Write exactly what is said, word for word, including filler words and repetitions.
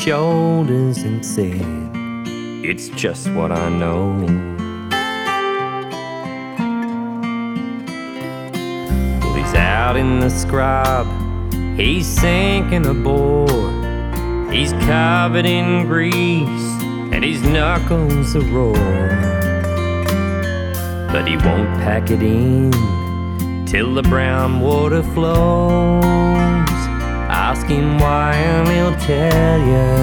shoulders and said, "It's just what I know." Well, he's out in the scrub, he's sinking a bore, he's covered in grease and his knuckles are raw. But he won't pack it in till the brown water flows. Ask him why and he'll tell you